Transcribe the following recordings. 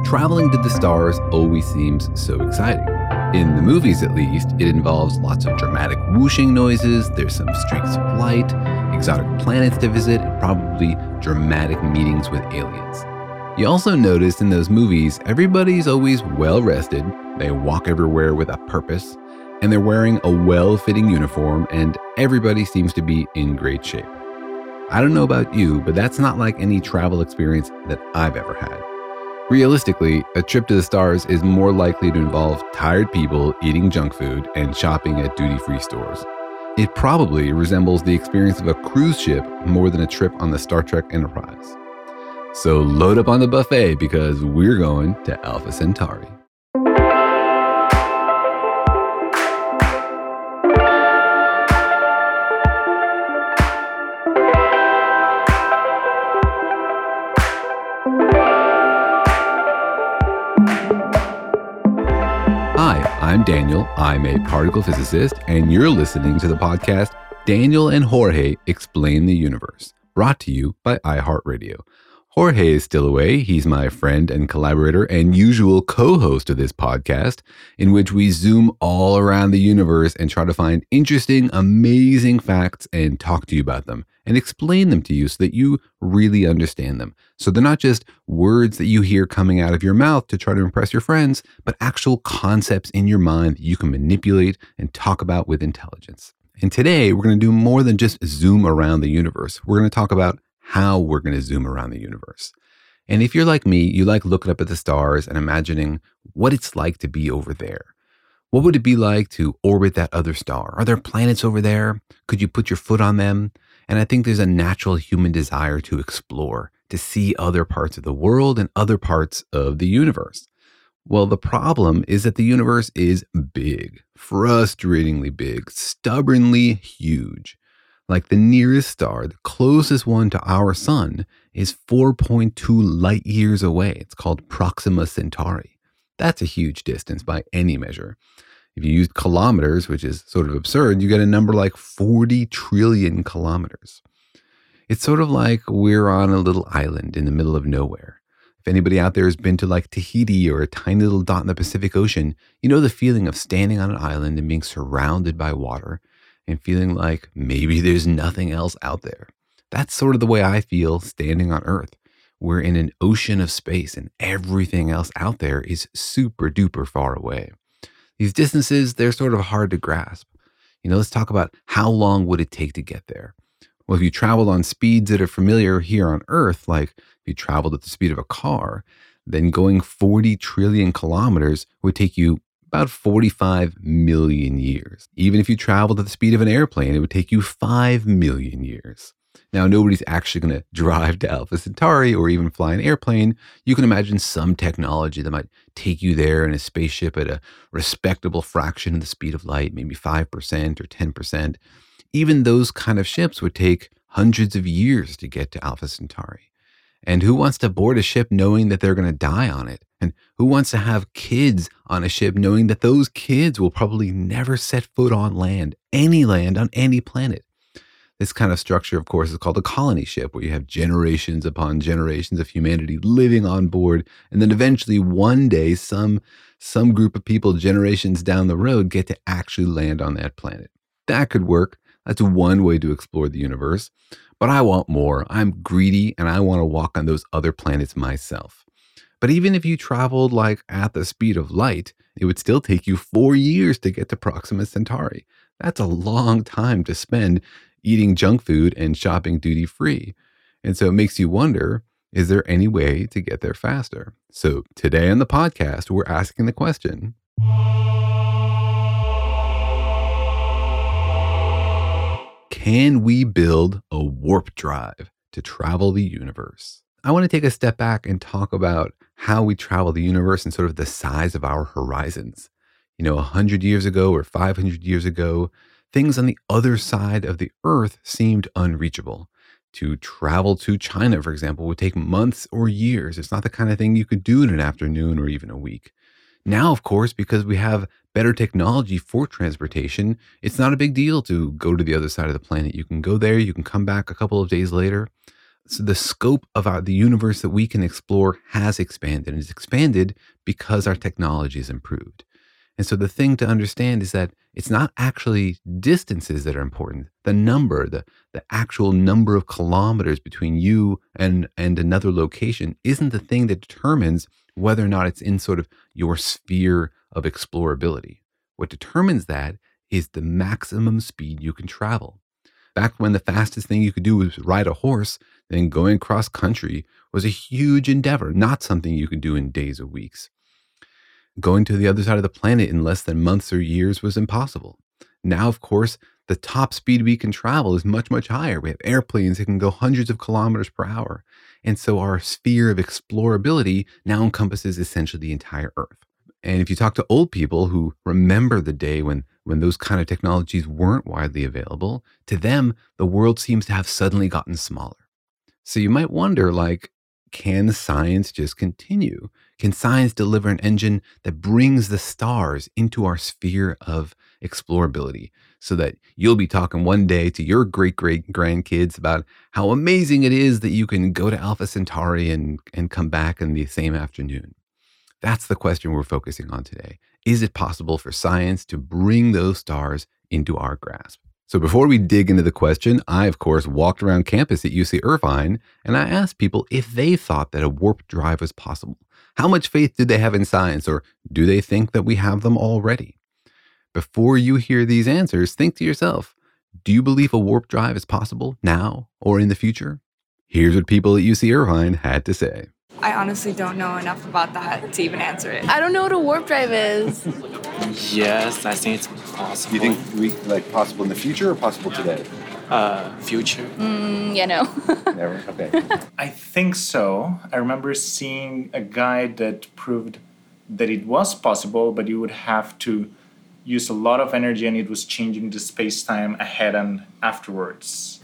Traveling to the stars always seems so exciting. In the movies, at least, it involves lots of dramatic whooshing noises, there's some streaks of light, exotic planets to visit, and probably dramatic meetings with aliens. You also notice in those movies, everybody's always well-rested, they walk everywhere with a purpose, and they're wearing a well-fitting uniform, and everybody seems to be in great shape. I don't know about you, but that's not like any travel experience that I've ever had. Realistically, a trip to the stars is more likely to involve tired people eating junk food and shopping at duty-free stores. It probably resembles the experience of a cruise ship more than a trip on the Star Trek Enterprise. So load up on the buffet because we're going to Alpha Centauri. Hi, I'm Daniel. I'm a particle physicist, and you're listening to the podcast Daniel and Jorge Explain the Universe, brought to you by iHeartRadio. Jorge is still away. He's my friend and collaborator and usual co-host of this podcast, in which we zoom all around the universe and try to find interesting, amazing facts and talk to you about them and explain them to you so that you really understand them. So they're not just words that you hear coming out of your mouth to try to impress your friends, but actual concepts in your mind that you can manipulate and talk about with intelligence. And today we're going to do more than just zoom around the universe. We're going to talk about how we're going to zoom around the universe. And if you're like me, you like looking up at the stars and imagining what it's like to be over there. What would it be like to orbit that other star? Are there planets over there? Could you put your foot on them? And I think there's a natural human desire to explore, to see other parts of the world and other parts of the universe. Well, the problem is that the universe is big, frustratingly big, stubbornly huge. Like the nearest star, the closest one to our sun, is 4.2 light years away. It's called Proxima Centauri. That's a huge distance by any measure. If you use kilometers, which is sort of absurd, you get a number like 40 trillion kilometers. It's sort of like we're on a little island in the middle of nowhere. If anybody out there has been to like Tahiti or a tiny little dot in the Pacific Ocean, you know the feeling of standing on an island and being surrounded by water and feeling like maybe there's nothing else out there. That's sort of the way I feel standing on Earth. We're in an ocean of space and everything else out there is super duper far away. These distances, they're sort of hard to grasp. Let's talk about how long would it take to get there? Well, if you traveled on speeds that are familiar here on Earth, like if you traveled at the speed of a car, then going 40 trillion kilometers would take you about 45 million years. Even if you traveled at the speed of an airplane, it would take you 5 million years. Now, nobody's actually going to drive to Alpha Centauri or even fly an airplane. You can imagine some technology that might take you there in a spaceship at a respectable fraction of the speed of light, maybe 5% or 10%. Even those kind of ships would take hundreds of years to get to Alpha Centauri. And who wants to board a ship knowing that they're going to die on it? And who wants to have kids on a ship knowing that those kids will probably never set foot on land on any planet? This kind of structure, of course, is called a colony ship, where you have generations upon generations of humanity living on board. And then eventually one day, some group of people generations down the road get to actually land on that planet. That could work. That's one way to explore the universe. But I want more. I'm greedy and I want to walk on those other planets myself. But even if you traveled like at the speed of light, it would still take you 4 years to get to Proxima Centauri. That's a long time to spend eating junk food and shopping duty free. And so it makes you wonder, is there any way to get there faster? So today on the podcast, we're asking the question, can we build a warp drive to travel the universe? I want to take a step back and talk about how we travel the universe and sort of the size of our horizons. 100 years ago or 500 years ago, things on the other side of the Earth seemed unreachable. To travel to China, for example, would take months or years. It's not the kind of thing you could do in an afternoon or even a week. Now, of course, because we have better technology for transportation, it's not a big deal to go to the other side of the planet. You can go there, you can come back a couple of days later. So the scope of the universe that we can explore has expanded, and it's expanded because our technology has improved. And so the thing to understand is that it's not actually distances that are important. The actual number of kilometers between you and another location isn't the thing that determines whether or not it's in sort of your sphere of explorability. What determines that is the maximum speed you can travel. Back when the fastest thing you could do was ride a horse, then going cross country was a huge endeavor, not something you could do in days or weeks. Going to the other side of the planet in less than months or years was impossible. Now, of course, the top speed we can travel is much, much higher. We have airplanes that can go hundreds of kilometers per hour. And so our sphere of explorability now encompasses essentially the entire Earth. And if you talk to old people who remember the day when those kind of technologies weren't widely available, to them, the world seems to have suddenly gotten smaller. So you might wonder, like, can science just continue? Can science deliver an engine that brings the stars into our sphere of explorability so that you'll be talking one day to your great grandkids about how amazing it is that you can go to Alpha Centauri and come back in the same afternoon? That's the question we're focusing on today. Is it possible for science to bring those stars into our grasp? So before we dig into the question, I, of course, walked around campus at UC Irvine and I asked people if they thought that a warp drive was possible. How much faith did they have in science, or do they think that we have them already? Before you hear these answers, think to yourself, do you believe a warp drive is possible now or in the future? Here's what people at UC Irvine had to say. I honestly don't know enough about that to even answer it. I don't know what a warp drive is. Yes, I think it's possible. Do you think possible in the future or possible today? Future? No. Never? Okay. I think so. I remember seeing a guide that proved that it was possible, but you would have to use a lot of energy and it was changing the space-time ahead and afterwards.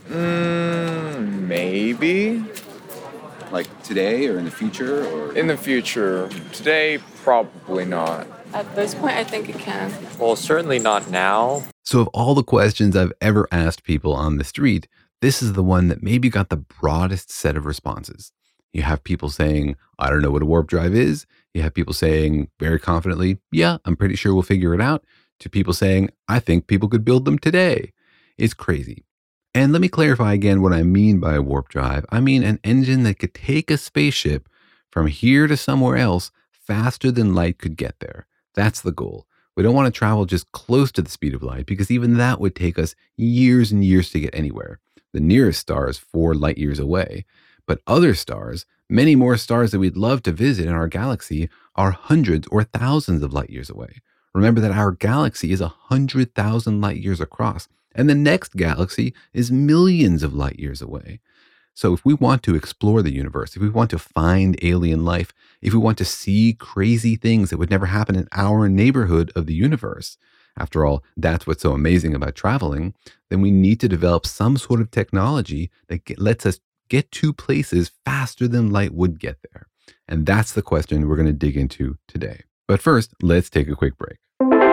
Maybe. Like today or in the future? Or In the future. Today, probably not. At this point, I think it can. Well, certainly not now. So of all the questions I've ever asked people on the street, this is the one that maybe got the broadest set of responses. You have people saying, I don't know what a warp drive is. You have people saying very confidently, yeah, I'm pretty sure we'll figure it out, to people saying, I think people could build them today. It's crazy. And let me clarify again what I mean by a warp drive. I mean an engine that could take a spaceship from here to somewhere else faster than light could get there. That's the goal. We don't want to travel just close to the speed of light because even that would take us years and years to get anywhere. The nearest star is 4 light years away. But other stars, many more stars that we'd love to visit in our galaxy, are hundreds or thousands of light years away. Remember that our galaxy is 100,000 light years across, and the next galaxy is millions of light years away. So if we want to explore the universe, if we want to find alien life, if we want to see crazy things that would never happen in our neighborhood of the universe, after all, that's what's so amazing about traveling, then we need to develop some sort of technology that lets us get to places faster than light would get there. And that's the question we're going to dig into today. But first, let's take a quick break.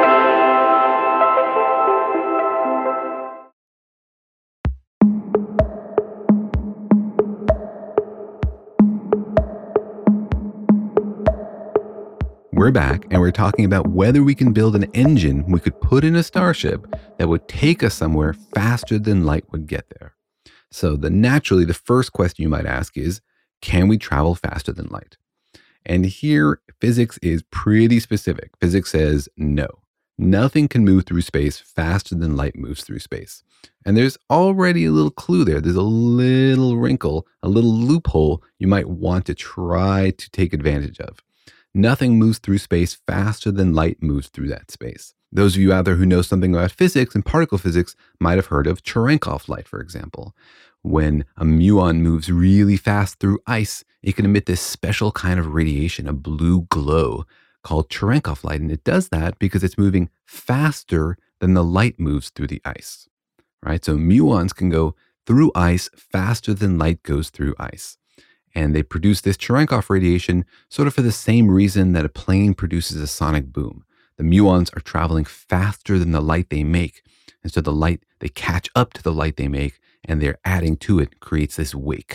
We're back and we're talking about whether we can build an engine we could put in a starship that would take us somewhere faster than light would get there. So naturally, the first question you might ask is, can we travel faster than light? And here, physics is pretty specific. Physics says no. Nothing can move through space faster than light moves through space. And there's already a little clue there. There's a little wrinkle, a little loophole you might want to try to take advantage of. Nothing moves through space faster than light moves through that space. Those of you out there who know something about physics and particle physics might have heard of Cherenkov light, for example. When a muon moves really fast through ice, it can emit this special kind of radiation, a blue glow called Cherenkov light. And it does that because it's moving faster than the light moves through the ice, right? So muons can go through ice faster than light goes through ice. And they produce this Cherenkov radiation sort of for the same reason that a plane produces a sonic boom. The muons are traveling faster than the light they make. And so they catch up to the light they make, and they're adding to it, creates this wake,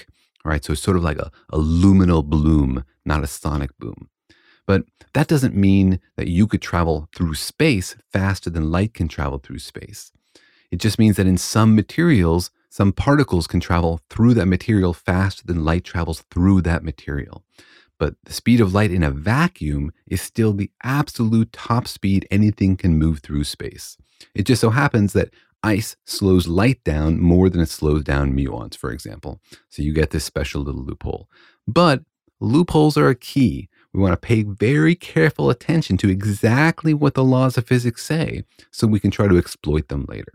All right, so it's sort of like a luminal bloom, not a sonic boom. But that doesn't mean that you could travel through space faster than light can travel through space. It just means that in some materials, some particles can travel through that material faster than light travels through that material. But the speed of light in a vacuum is still the absolute top speed anything can move through space. It just so happens that ice slows light down more than it slows down muons, for example. So you get this special little loophole. But loopholes are a key. We want to pay very careful attention to exactly what the laws of physics say so we can try to exploit them later.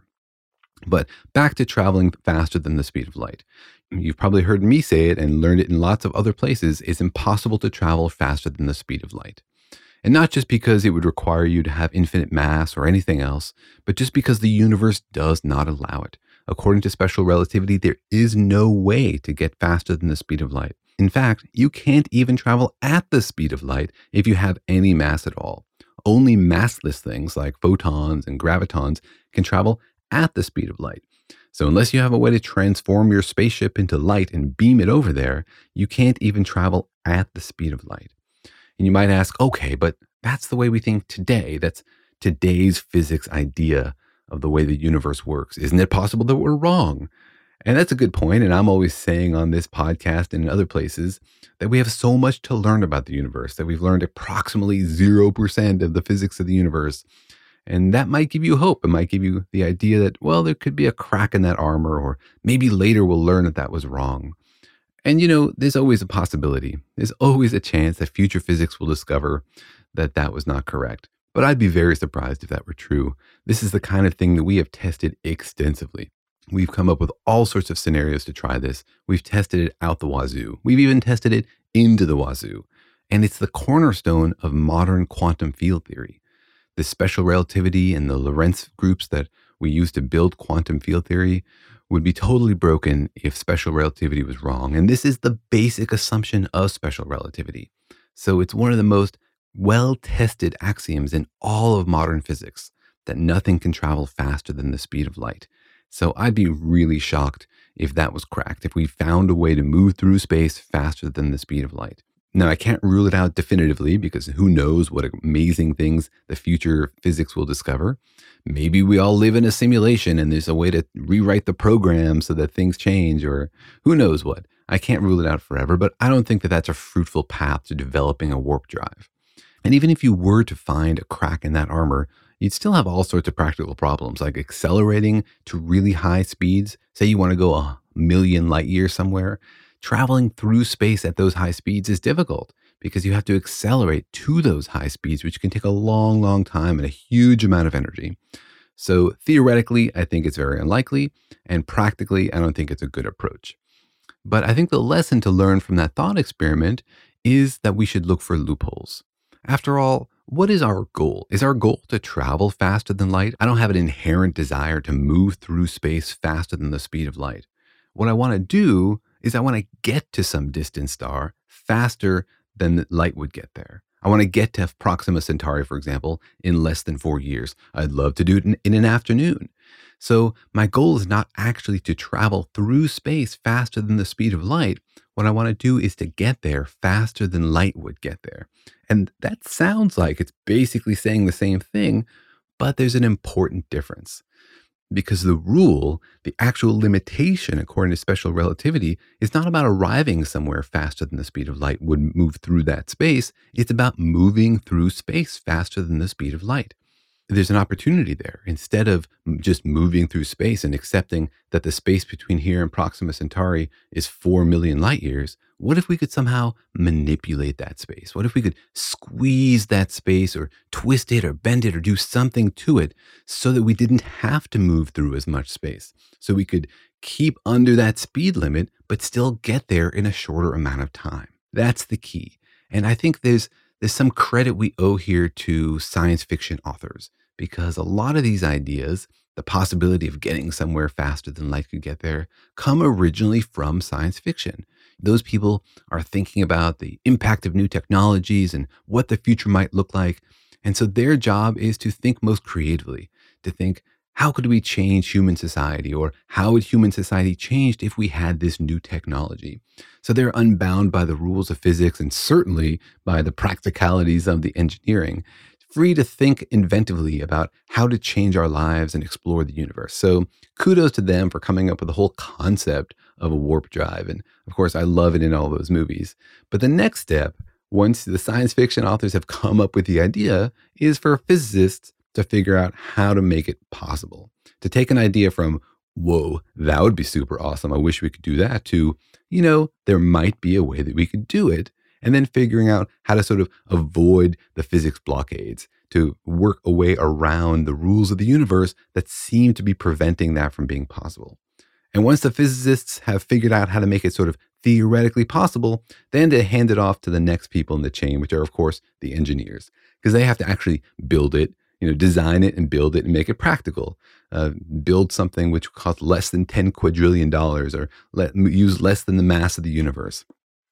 But back to traveling faster than the speed of light. You've probably heard me say it and learned it in lots of other places. It's impossible to travel faster than the speed of light. And not just because it would require you to have infinite mass or anything else, but just because the universe does not allow it. According to special relativity, there is no way to get faster than the speed of light. In fact, you can't even travel at the speed of light if you have any mass at all. Only massless things like photons and gravitons can travel at the speed of light. So unless you have a way to transform your spaceship into light and beam it over there, you can't even travel at the speed of light. And you might ask, okay, but that's the way we think today. That's today's physics idea of the way the universe works. Isn't it possible that we're wrong? And that's a good point. And I'm always saying on this podcast and in other places that we have so much to learn about the universe, that we've learned approximately 0% of the physics of the universe. And that might give you hope. It might give you the idea that, well, there could be a crack in that armor, or maybe later we'll learn that that was wrong. And, there's always a possibility. There's always a chance that future physics will discover that that was not correct. But I'd be very surprised if that were true. This is the kind of thing that we have tested extensively. We've come up with all sorts of scenarios to try this. We've tested it out the wazoo. We've even tested it into the wazoo. And it's the cornerstone of modern quantum field theory. The special relativity and the Lorentz groups that we use to build quantum field theory would be totally broken if special relativity was wrong. And this is the basic assumption of special relativity. So it's one of the most well-tested axioms in all of modern physics that nothing can travel faster than the speed of light. So I'd be really shocked if that was cracked, if we found a way to move through space faster than the speed of light. Now, I can't rule it out definitively because who knows what amazing things the future physics will discover. Maybe we all live in a simulation and there's a way to rewrite the program so that things change, or who knows what. I can't rule it out forever, but I don't think that that's a fruitful path to developing a warp drive. And even if you were to find a crack in that armor, you'd still have all sorts of practical problems, like accelerating to really high speeds. Say you want to go 1,000,000 light years somewhere. Traveling through space at those high speeds is difficult because you have to accelerate to those high speeds, which can take a long, long time and a huge amount of energy. So theoretically, I think it's very unlikely, and practically, I don't think it's a good approach. But I think the lesson to learn from that thought experiment is that we should look for loopholes. After all, what is our goal? Is our goal to travel faster than light? I don't have an inherent desire to move through space faster than the speed of light. What I want to do is I want to get to some distant star faster than light would get there. I want to get to Proxima Centauri, for example, in less than 4 years. I'd love to do it in an afternoon. So my goal is not actually to travel through space faster than the speed of light. What I want to do is to get there faster than light would get there. And that sounds like it's basically saying the same thing, but there's an important difference. Because the rule, the actual limitation according to special relativity, is not about arriving somewhere faster than the speed of light would move through that space. It's about moving through space faster than the speed of light. There's an opportunity there. Instead of just moving through space and accepting that the space between here and Proxima Centauri is 4 million light years, what if we could somehow manipulate that space? What if we could squeeze that space or twist it or bend it or do something to it so that we didn't have to move through as much space? So we could keep under that speed limit, but still get there in a shorter amount of time. That's the key. And I think there's some credit we owe here to science fiction authors, because a lot of these ideas, the possibility of getting somewhere faster than light could get there, come originally from science fiction. Those people are thinking about the impact of new technologies and what the future might look like. And so their job is to think most creatively, to think, how could we change human society, or how would human society change if we had this new technology? So they're unbound by the rules of physics and certainly by the practicalities of the engineering, free to think inventively about how to change our lives and explore the universe. So kudos to them for coming up with the whole concept of a warp drive. And of course, I love it in all those movies. But the next step, once the science fiction authors have come up with the idea, is for physicists to figure out how to make it possible. To take an idea from, whoa, that would be super awesome, I wish we could do that, to, there might be a way that we could do it, and then figuring out how to sort of avoid the physics blockades, to work a way around the rules of the universe that seem to be preventing that from being possible. And once the physicists have figured out how to make it sort of theoretically possible, then they hand it off to the next people in the chain, which are, of course, the engineers, because they have to actually build it, design it and build it and make it practical. Build something which costs less than $10 quadrillion or use less than the mass of the universe.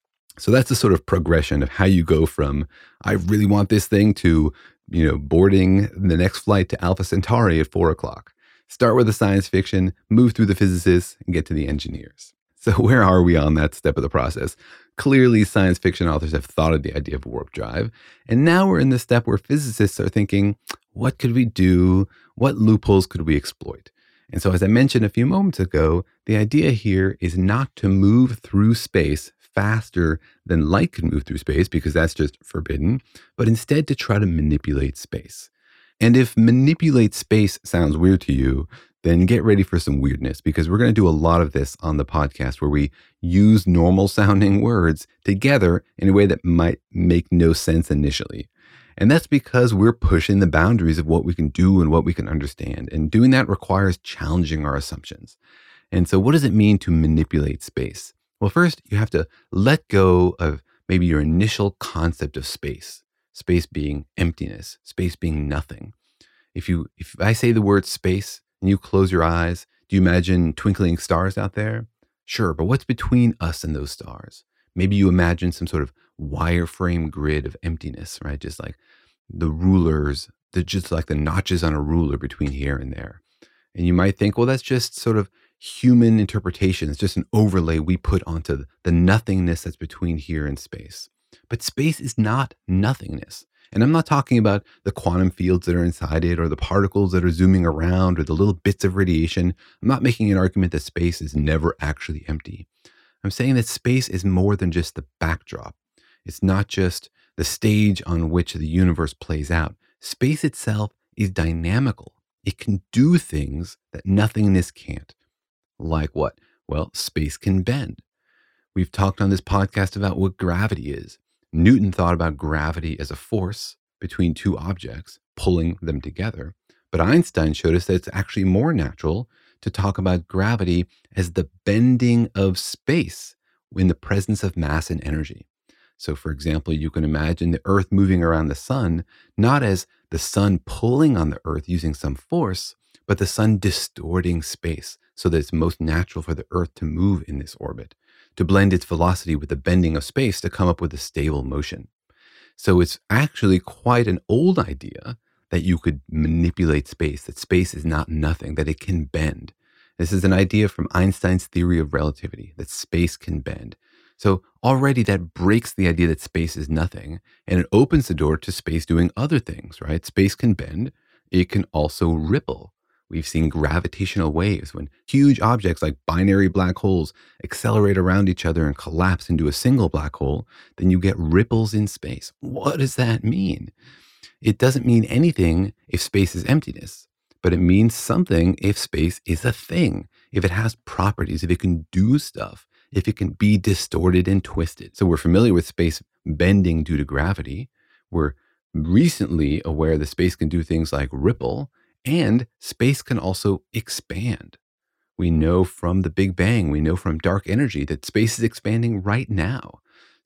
So that's the sort of progression of how you go from, I really want this thing, to, boarding the next flight to Alpha Centauri at 4:00. Start with the science fiction, move through the physicists, and get to the engineers. So where are we on that step of the process? Clearly, science fiction authors have thought of the idea of warp drive. And now we're in the step where physicists are thinking, what could we do? What loopholes could we exploit? And so as I mentioned a few moments ago, the idea here is not to move through space faster than light can move through space, because that's just forbidden, but instead to try to manipulate space. And if manipulate space sounds weird to you, then get ready for some weirdness, because we're going to do a lot of this on the podcast where we use normal sounding words together in a way that might make no sense initially. And that's because we're pushing the boundaries of what we can do and what we can understand. And doing that requires challenging our assumptions. And so what does it mean to manipulate space? Well, first, you have to let go of maybe your initial concept of space being emptiness, space being nothing. If I say the word space and you close your eyes, do you imagine twinkling stars out there? Sure, but what's between us and those stars? Maybe you imagine some sort of wireframe grid of emptiness, right? Just like the rulers, just like the notches on a ruler between here and there. And you might think, well, that's just sort of human interpretation. It's just an overlay we put onto the nothingness that's between here and space. But space is not nothingness. And I'm not talking about the quantum fields that are inside it, or the particles that are zooming around, or the little bits of radiation. I'm not making an argument that space is never actually empty. I'm saying that space is more than just the backdrop. It's not just the stage on which the universe plays out. Space itself is dynamical. It can do things that nothingness can't. Like what? Well, space can bend. We've talked on this podcast about what gravity is. Newton thought about gravity as a force between two objects, pulling them together. But Einstein showed us that it's actually more natural to talk about gravity as the bending of space in the presence of mass and energy. So, for example, you can imagine the Earth moving around the sun, not as the sun pulling on the Earth using some force, but the sun distorting space so that it's most natural for the Earth to move in this orbit, to blend its velocity with the bending of space to come up with a stable motion. So it's actually quite an old idea that you could manipulate space, that space is not nothing, that it can bend. This is an idea from Einstein's theory of relativity, that space can bend. So already that breaks the idea that space is nothing, and it opens the door to space doing other things, right? Space can bend. It can also ripple. We've seen gravitational waves when huge objects like binary black holes accelerate around each other and collapse into a single black hole. Then you get ripples in space. What does that mean? It doesn't mean anything if space is emptiness, but it means something if space is a thing, if it has properties, if it can do stuff, if it can be distorted and twisted. So we're familiar with space bending due to gravity. We're recently aware that space can do things like ripple, and space can also expand. We know from the Big Bang, we know from dark energy that space is expanding right now.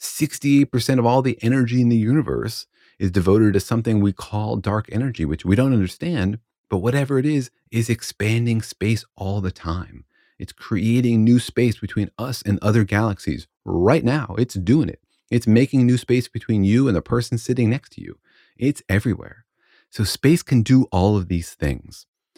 68% of all the energy in the universe is devoted to something we call dark energy, which we don't understand, but whatever it is expanding space all the time. It's creating new space between us and other galaxies right now. It's doing it. It's making new space between you and the person sitting next to you. It's everywhere. So space can do all of these things.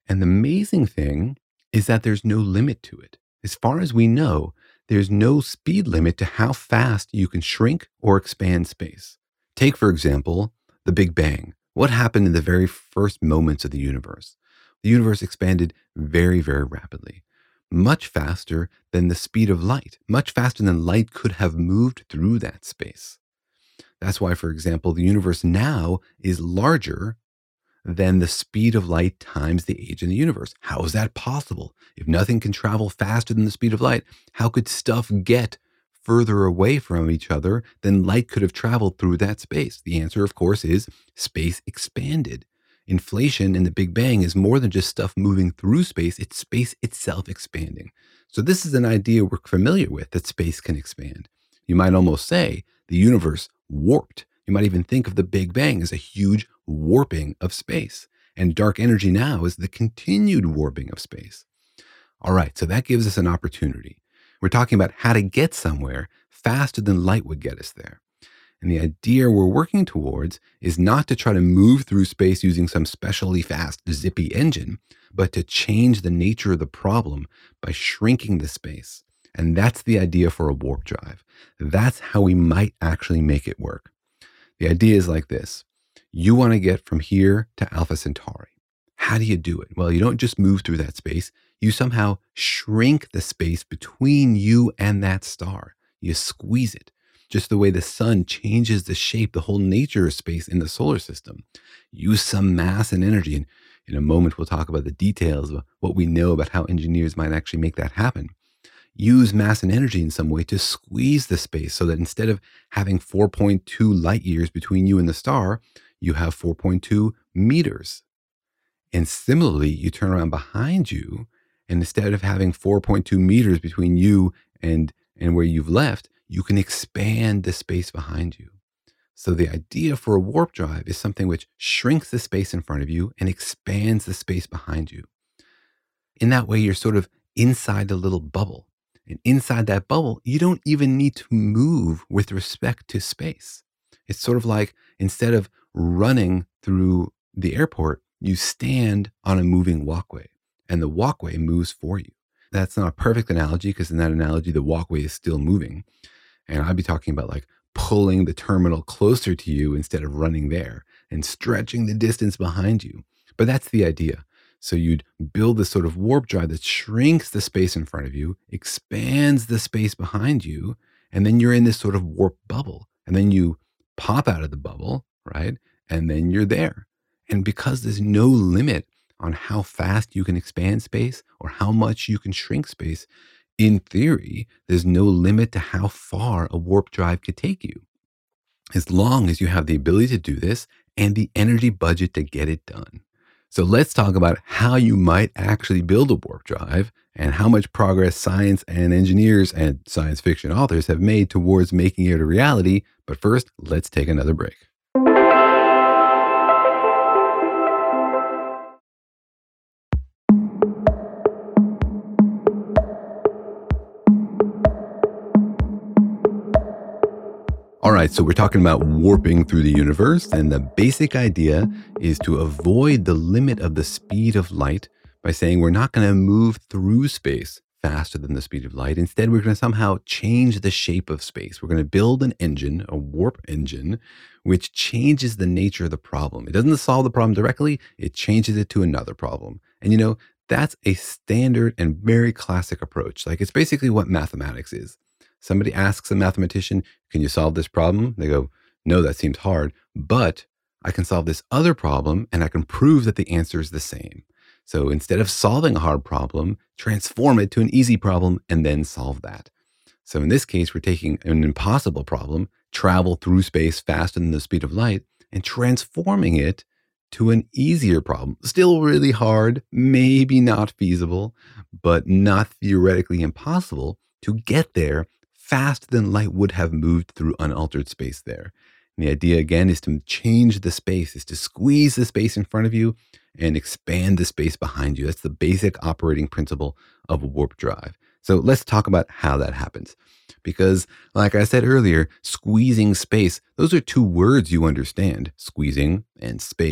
And the amazing thing is that there's no limit to it. As far as we know, there's no speed limit to how fast you can shrink or expand space. Take, for example, the Big Bang. What happened in the very first moments of the universe? The universe expanded very, very rapidly, much faster than the speed of light, much faster than light could have moved through that space. That's why, for example, the universe now is larger than the speed of light times the age in the universe. How is that possible? If nothing can travel faster than the speed of light, how could stuff get further away from each other than light could have traveled through that space? The answer, of course, is space expanded. Inflation in the Big Bang is more than just stuff moving through space, it's space itself expanding. So this is an idea we're familiar with, that space can expand. You might almost say the universe warped. You might even think of the Big Bang as a huge warping of space. And dark energy now is the continued warping of space. All right, so that gives us an opportunity. We're talking about how to get somewhere faster than light would get us there. And the idea we're working towards is not to try to move through space using some specially fast, zippy engine, but to change the nature of the problem by shrinking the space. And that's the idea for a warp drive. That's how we might actually make it work. The idea is like this. You want to get from here to Alpha Centauri. How do you do it? Well, you don't just move through that space. You somehow shrink the space between you and that star. You squeeze it. Just the way the sun changes the shape, the whole nature of space in the solar system. Use some mass and energy. And in a moment, we'll talk about the details of what we know about how engineers might actually make that happen. Use mass and energy in some way to squeeze the space so that instead of having 4.2 light years between you and the star, you have 4.2 meters. And similarly, you turn around behind you, and instead of having 4.2 meters between you and where you've left, you can expand the space behind you. So the idea for a warp drive is something which shrinks the space in front of you and expands the space behind you. In that way, you're sort of inside a little bubble. And inside that bubble, you don't even need to move with respect to space. It's sort of like instead of running through the airport, you stand on a moving walkway and the walkway moves for you. That's not a perfect analogy because in that analogy, the walkway is still moving. And I'd be talking about like pulling the terminal closer to you instead of running there and stretching the distance behind you. But that's the idea. So you'd build this sort of warp drive that shrinks the space in front of you, expands the space behind you, and then you're in this sort of warp bubble. And then you pop out of the bubble, right? And then you're there. And because there's no limit on how fast you can expand space or how much you can shrink space, in theory, there's no limit to how far a warp drive could take you, as long as you have the ability to do this and the energy budget to get it done. So let's talk about how you might actually build a warp drive and how much progress science and engineers and science fiction authors have made towards making it a reality. But first, let's take another break. All right, so we're talking about warping through the universe, and the basic idea is to avoid the limit of the speed of light by saying we're not going to move through space faster than the speed of light. Instead, we're going to somehow change the shape of space. We're going to build an engine, a warp engine, which changes the nature of the problem. It doesn't solve the problem directly, it changes it to another problem. And you know, that's a standard and very classic approach. Like it's basically what mathematics is. Somebody asks a mathematician, can you solve this problem? They go, no, that seems hard, but I can solve this other problem and I can prove that the answer is the same. So instead of solving a hard problem, transform it to an easy problem and then solve that. So in this case, we're taking an impossible problem, travel through space faster than the speed of light, and transforming it to an easier problem. Still really hard, maybe not feasible, but not theoretically impossible to get there faster than light would have moved through unaltered space there. And the idea, again, is to change the space, is to squeeze the space in front of you and expand the space behind you. That's the basic operating principle of a warp drive. So let's talk about how that happens. Because like I said earlier, squeezing space, those are two words you understand, squeezing and space.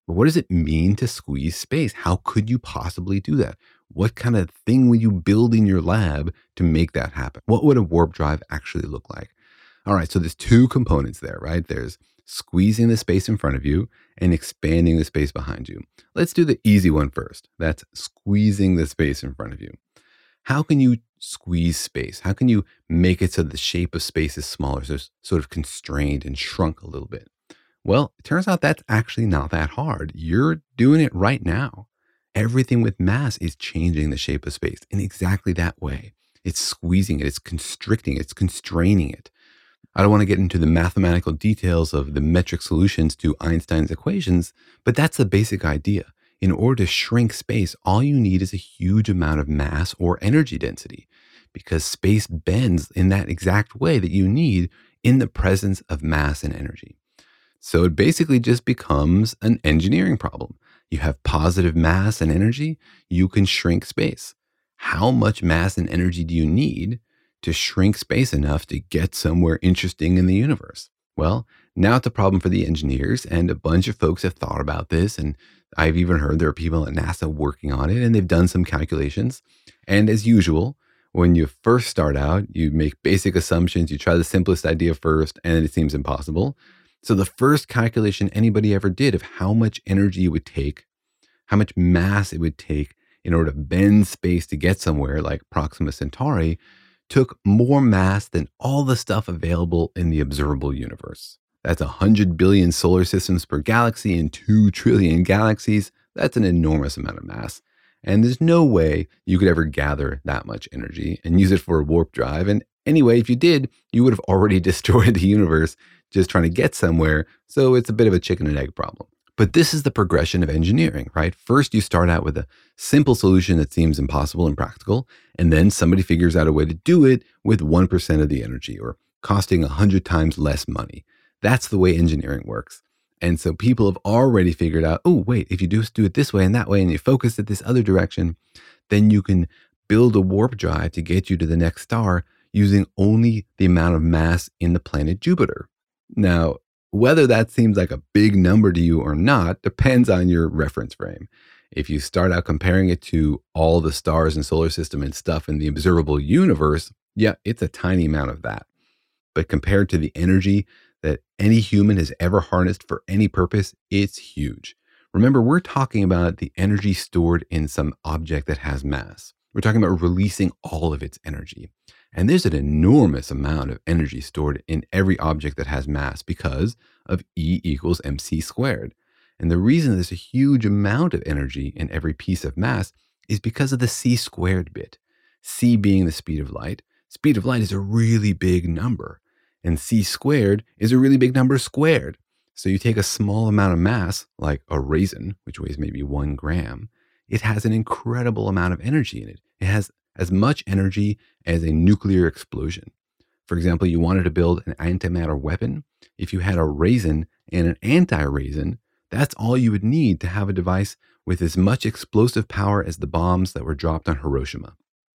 But what does it mean to squeeze space? How could you possibly do that? What kind of thing would you build in your lab to make that happen? What would a warp drive actually look like? All right, so there's two components there, right? There's squeezing the space in front of you and expanding the space behind you. Let's do the easy one first. That's squeezing the space in front of you. How can you squeeze space? How can you make it so the shape of space is smaller, so it's sort of constrained and shrunk a little bit? Well, it turns out that's actually not that hard. You're doing it right now. Everything with mass is changing the shape of space in exactly that way. It's squeezing it, it's constricting it, it's constraining it. I don't want to get into the mathematical details of the metric solutions to Einstein's equations, but that's the basic idea. In order to shrink space, all you need is a huge amount of mass or energy density, because space bends in that exact way that you need in the presence of mass and energy. So it basically just becomes an engineering problem. You have positive mass and energy, you can shrink space. How much mass and energy do you need to shrink space enough to get somewhere interesting in the universe? Well, now it's a problem for the engineers, and a bunch of folks have thought about this, and I've even heard there are people at NASA working on it, and they've done some calculations. And as usual, when you first start out, you make basic assumptions, you try the simplest idea first, and it seems impossible. So the first calculation anybody ever did of how much energy it would take, how much mass it would take in order to bend space to get somewhere like Proxima Centauri, took more mass than all the stuff available in the observable universe. That's 100 billion solar systems per galaxy and 2 trillion galaxies. That's an enormous amount of mass. And there's no way you could ever gather that much energy and use it for a warp drive. And anyway, if you did, you would have already destroyed the universe just trying to get somewhere. So it's a bit of a chicken and egg problem. But this is the progression of engineering, right? First, you start out with a simple solution that seems impossible and practical, and then somebody figures out a way to do it with 1% of the energy or costing 100 times less money. That's the way engineering works. And so people have already figured out, oh, wait, if you just do it this way and that way, and you focus it this other direction, then you can build a warp drive to get you to the next star using only the amount of mass in the planet Jupiter. Now, whether that seems like a big number to you or not depends on your reference frame. If you start out comparing it to all the stars and solar system and stuff in the observable universe, yeah, it's a tiny amount of that. But compared to the energy that any human has ever harnessed for any purpose, it's huge. Remember, we're talking about the energy stored in some object that has mass. We're talking about releasing all of its energy. And there's an enormous amount of energy stored in every object that has mass because of E equals mc squared. And the reason there's a huge amount of energy in every piece of mass is because of the c squared bit. C being the speed of light. Speed of light is a really big number. And c squared is a really big number squared. So you take a small amount of mass, like a raisin, which weighs maybe 1 gram, it has an incredible amount of energy in it. It has as much energy as a nuclear explosion. For example, you wanted to build an antimatter weapon. If you had a raisin and an anti-raisin, that's all you would need to have a device with as much explosive power as the bombs that were dropped on Hiroshima.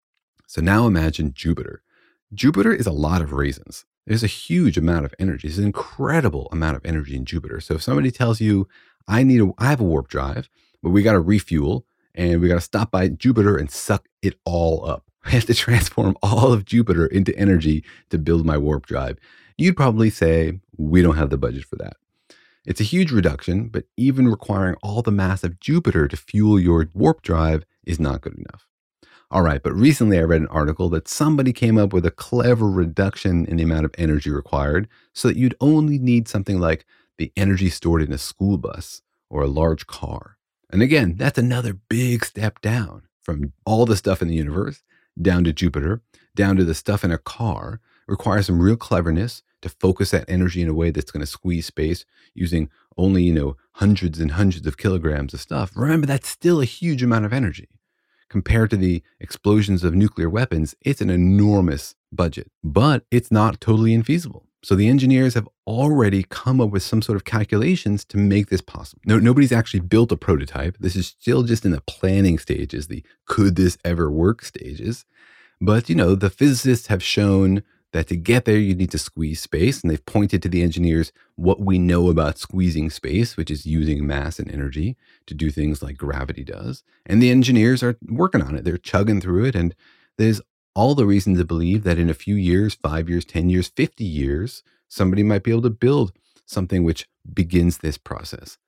So now imagine Jupiter. Jupiter is a lot of raisins. There's a huge amount of energy. There's an incredible amount of energy in Jupiter. So if somebody tells you, I have a warp drive, but we got to refuel, and we got to stop by Jupiter and suck it all up. I have to transform all of Jupiter into energy to build my warp drive. You'd probably say, we don't have the budget for that. It's a huge reduction, but even requiring all the mass of Jupiter to fuel your warp drive is not good enough. All right, but recently I read an article that somebody came up with a clever reduction in the amount of energy required so that you'd only need something like the energy stored in a school bus or a large car. And again, that's another big step down from all the stuff in the universe, down to Jupiter, down to the stuff in a car. It requires some real cleverness to focus that energy in a way that's going to squeeze space using only, hundreds and hundreds of kilograms of stuff. Remember, that's still a huge amount of energy. Compared to the explosions of nuclear weapons, it's an enormous budget, but it's not totally infeasible. So the engineers have already come up with some sort of calculations to make this possible. Nobody's actually built a prototype. This is still just in the planning stages, the could this ever work stages. But, the physicists have shown that to get there, you need to squeeze space. And they've pointed to the engineers what we know about squeezing space, which is using mass and energy to do things like gravity does. And the engineers are working on it. They're chugging through it. And there's all the reason to believe that in a few years, 5 years, 10 years, 50 years, somebody might be able to build something which begins this process.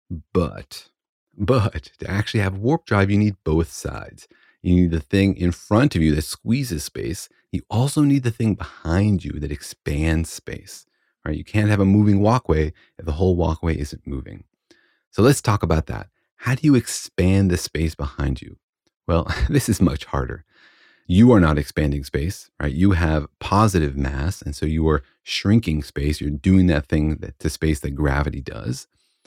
But to actually have warp drive, you need both sides. You need the thing in front of you that squeezes space. You also need the thing behind you that expands space. Right? You can't have a moving walkway if the whole walkway isn't moving. So let's talk about that. How do you expand the space behind you? Well, this is much harder. You are not expanding space, right? You have positive mass, and so you are shrinking space. You're doing that thing to space that gravity does.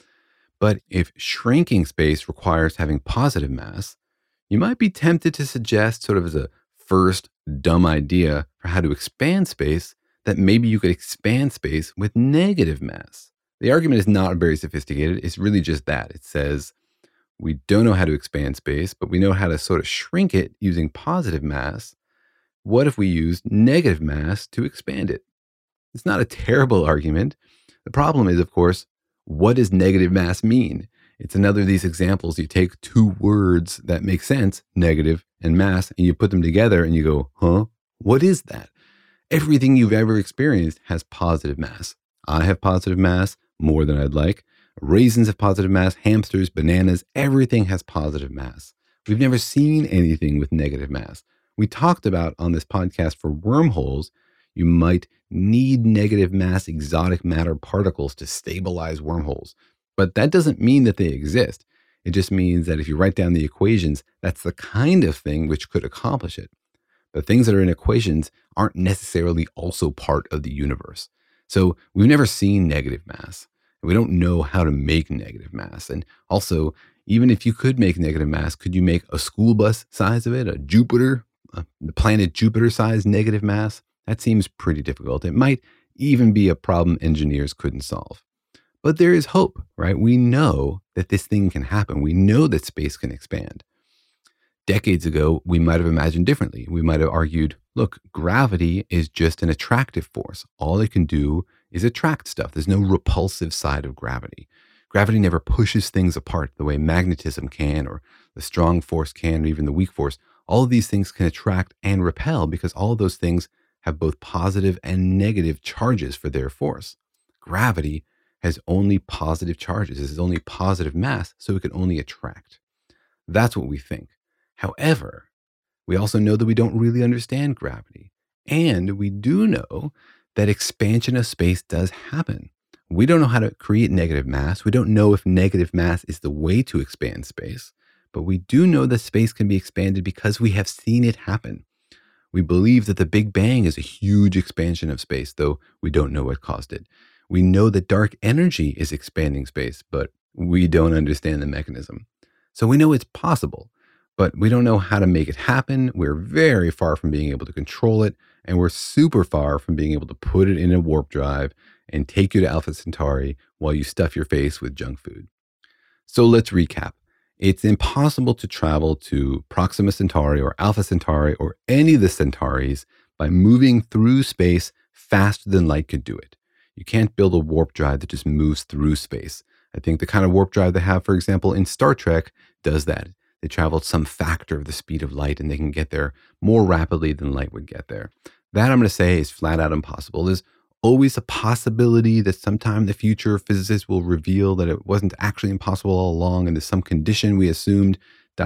But if shrinking space requires having positive mass, you might be tempted to suggest, sort of as a first dumb idea for how to expand space, that maybe you could expand space with negative mass. The argument is not very sophisticated. It's really just that. It says, we don't know how to expand space, but we know how to sort of shrink it using positive mass. What if we used negative mass to expand it? It's not a terrible argument. The problem is, of course, what does negative mass mean? It's another of these examples. You take two words that make sense, negative and mass, and you put them together and you go, huh? What is that? Everything you've ever experienced has positive mass. I have positive mass, more than I'd like. Raisins have positive mass, hamsters, bananas, everything has positive mass. We've never seen anything with negative mass. We talked about on this podcast for wormholes, you might need negative mass exotic matter particles to stabilize wormholes. But that doesn't mean that they exist. It just means that if you write down the equations, that's the kind of thing which could accomplish it. But things that are in equations aren't necessarily also part of the universe. So we've never seen negative mass. We don't know how to make negative mass. And also, even if you could make negative mass, could you make a school bus size of it, a Jupiter, the planet Jupiter size negative mass? That seems pretty difficult. It might even be a problem engineers couldn't solve. But there is hope, right? We know that this thing can happen. We know that space can expand. Decades ago, we might have imagined differently. We might have argued, look, gravity is just an attractive force. All it can do is attract stuff. There's no repulsive side of gravity. Gravity never pushes things apart the way magnetism can, or the strong force can, or even the weak force. All of these things can attract and repel because all of those things have both positive and negative charges for their force. Gravity has only positive charges. This is only positive mass, so it can only attract. That's what we think. However, we also know that we don't really understand gravity. And we do know that expansion of space does happen. We don't know how to create negative mass. We don't know if negative mass is the way to expand space. But we do know that space can be expanded because we have seen it happen. We believe that the Big Bang is a huge expansion of space, though we don't know what caused it. We know that dark energy is expanding space, but we don't understand the mechanism. So we know it's possible, but we don't know how to make it happen. We're very far from being able to control it, and we're super far from being able to put it in a warp drive and take you to Alpha Centauri while you stuff your face with junk food. So let's recap. It's impossible to travel to Proxima Centauri or Alpha Centauri or any of the Centauris by moving through space faster than light could do it. You can't build a warp drive that just moves through space. I think the kind of warp drive they have, for example, in Star Trek does that. They travel some factor of the speed of light and they can get there more rapidly than light would get there. That I'm going to say is flat out impossible. There's always a possibility that sometime in the future physicists will reveal that it wasn't actually impossible all along and there's some condition we assumed, ...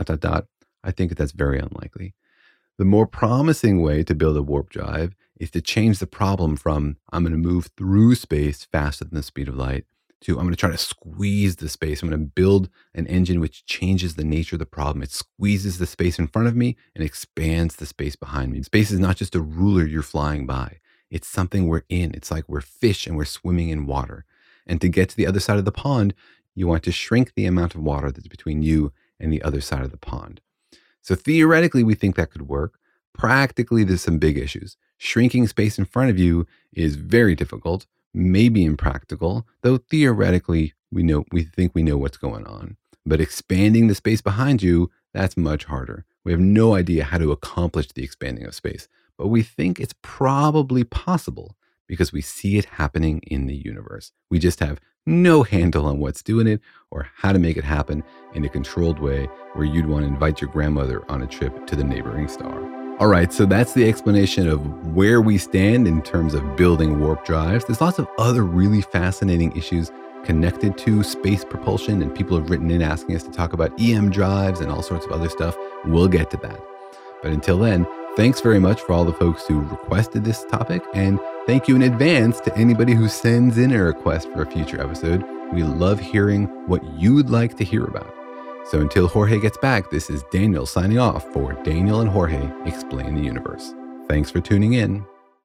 I think that's very unlikely. The more promising way to build a warp drive is to change the problem from I'm going to move through space faster than the speed of light to I'm going to try to squeeze the space. I'm going to build an engine which changes the nature of the problem. It squeezes the space in front of me and expands the space behind me. Space is not just a ruler you're flying by. It's something we're in. It's like we're fish and we're swimming in water. And to get to the other side of the pond, you want to shrink the amount of water that's between you and the other side of the pond. So theoretically, we think that could work. Practically, there's some big issues. Shrinking space in front of you is very difficult, maybe impractical, though theoretically, we think we know what's going on. But expanding the space behind you, that's much harder. We have no idea how to accomplish the expanding of space, but we think it's probably possible because we see it happening in the universe. We just have no handle on what's doing it or how to make it happen in a controlled way where you'd want to invite your grandmother on a trip to the neighboring star. All right, so that's the explanation of where we stand in terms of building warp drives. There's lots of other really fascinating issues connected to space propulsion, and people have written in asking us to talk about EM drives and all sorts of other stuff. We'll get to that. But until then, thanks very much for all the folks who requested this topic, and thank you in advance to anybody who sends in a request for a future episode. We love hearing what you'd like to hear about. So until Jorge gets back, this is Daniel signing off for Daniel and Jorge Explain the Universe. Thanks for tuning in.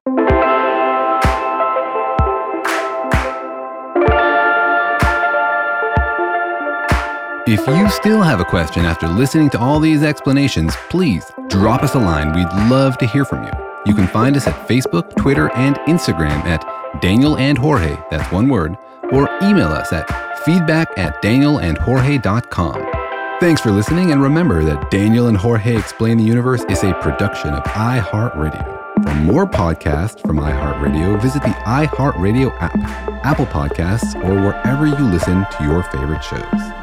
If you still have a question after listening to all these explanations, please drop us a line. We'd love to hear from you. You can find us at Facebook, Twitter, and Instagram at Daniel and Jorge, that's one word, or email us at feedback@danielandjorge.com. Thanks for listening, and remember that Daniel and Jorge Explain the Universe is a production of iHeartRadio. For more podcasts from iHeartRadio, visit the iHeartRadio app, Apple Podcasts, or wherever you listen to your favorite shows.